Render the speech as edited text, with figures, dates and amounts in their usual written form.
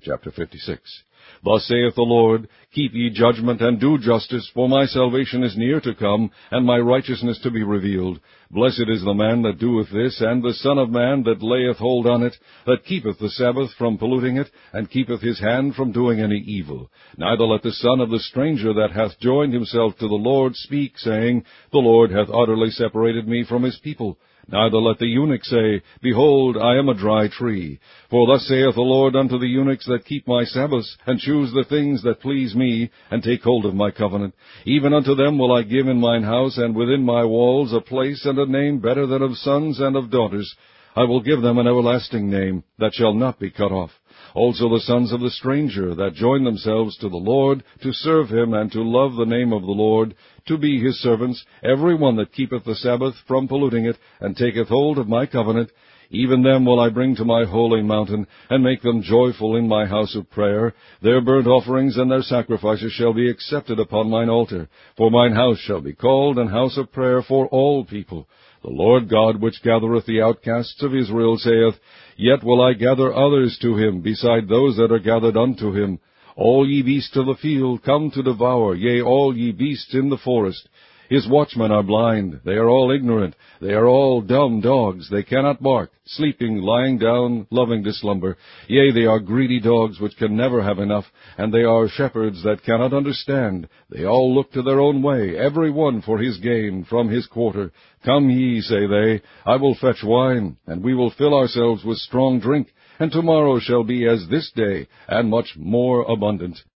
Chapter 56. Thus saith the Lord, Keep ye judgment, and do justice, for my salvation is near to come, and my righteousness to be revealed. Blessed is the man that doeth this, and the Son of Man that layeth hold on it, that keepeth the Sabbath from polluting it, and keepeth his hand from doing any evil. Neither let the son of the stranger that hath joined himself to the Lord speak, saying, The Lord hath utterly separated me from his people. Neither let the eunuch say, Behold, I am a dry tree. For thus saith the Lord unto the eunuchs that keep my Sabbaths, and choose the things that please me, and take hold of my covenant. Even unto them will I give in mine house and within my walls a place and a name better than of sons and of daughters. I will give them an everlasting name, that shall not be cut off. Also the sons of the stranger that join themselves to the Lord, to serve him, and to love the name of the Lord, to be his servants, every one that keepeth the Sabbath from polluting it, and taketh hold of my covenant, even them will I bring to my holy mountain, and make them joyful in my house of prayer. Their burnt offerings and their sacrifices shall be accepted upon mine altar. For mine house shall be called an house of prayer for all people. The Lord God, which gathereth the outcasts of Israel, saith, Yet will I gather others to him, beside those that are gathered unto him. All ye beasts of the field, come to devour, yea, all ye beasts in the forest. His watchmen are blind, they are all ignorant, they are all dumb dogs, they cannot bark, sleeping, lying down, loving to slumber. Yea, they are greedy dogs which can never have enough, and they are shepherds that cannot understand. They all look to their own way, every one for his gain, from his quarter. Come ye, say they, I will fetch wine, and we will fill ourselves with strong drink, and tomorrow shall be as this day, and much more abundant.